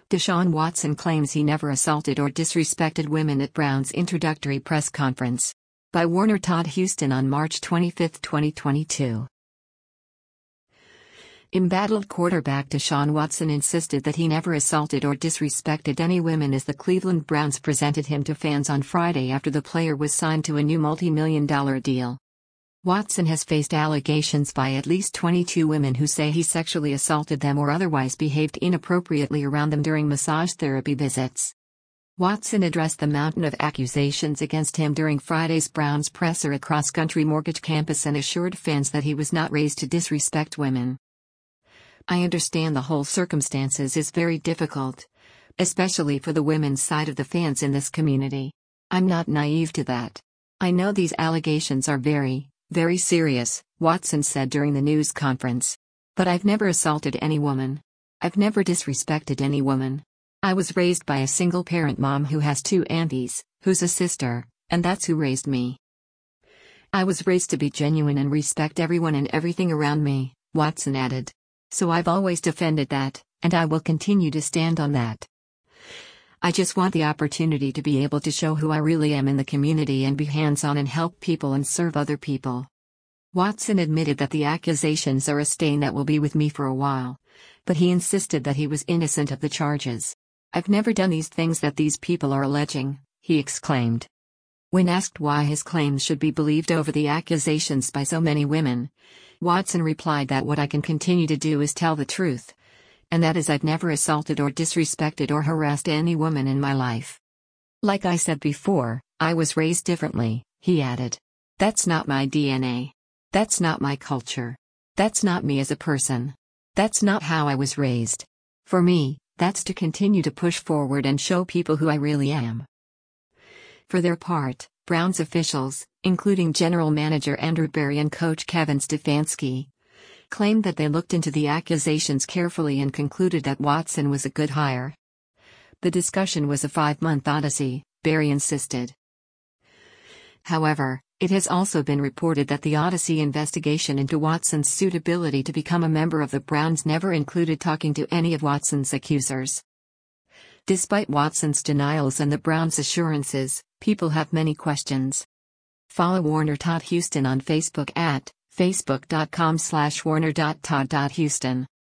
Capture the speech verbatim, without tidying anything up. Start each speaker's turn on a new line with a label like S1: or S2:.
S1: Deshaun Watson claims he never assaulted or disrespected women at Brown's introductory press conference. By Warner Todd Houston on March twenty-fifth, twenty twenty-two. Embattled quarterback Deshaun Watson insisted that he never assaulted or disrespected any women as the Cleveland Browns presented him to fans on Friday after the player was signed to a new multi-million dollar deal. Watson has faced allegations by at least twenty-two women who say he sexually assaulted them or otherwise behaved inappropriately around them during massage therapy visits. Watson addressed the mountain of accusations against him during Friday's Browns presser at Cross Country Mortgage Campus and assured fans that he was not raised to disrespect women. "I understand the whole circumstances is very difficult, especially for the women's side of the fans in this community. I'm not naive to that. I know these allegations are very, very serious," Watson said during the news conference. "But I've never assaulted any woman. I've never disrespected any woman. I was raised by a single-parent mom who has two aunties, who's a sister, and that's who raised me. I was raised to be genuine and respect everyone and everything around me," Watson added. "So I've always defended that, and I will continue to stand on that. I just want the opportunity to be able to show who I really am in the community and be hands-on and help people and serve other people." Watson admitted that the accusations are a stain that will be with me for a while, but he insisted that he was innocent of the charges. "I've never done these things that these people are alleging," he exclaimed. When asked why his claims should be believed over the accusations by so many women, Watson replied that "what I can continue to do is tell the truth. And that is I've never assaulted or disrespected or harassed any woman in my life. Like I said before, I was raised differently," he added. "That's not my D N A. That's not my culture. That's not me as a person. That's not how I was raised. For me, that's to continue to push forward and show people who I really am." For their part, Browns officials, including General Manager Andrew Berry and Coach Kevin Stefanski, claimed that they looked into the accusations carefully and concluded that Watson was a good hire. The discussion was a five-month odyssey, Berry insisted. However, it has also been reported that the Odyssey investigation into Watson's suitability to become a member of the Browns never included talking to any of Watson's accusers. Despite Watson's denials and the Browns' assurances, people have many questions. Follow Warner Todd Houston on Facebook at facebook dot com slash warner dot todd dot houston.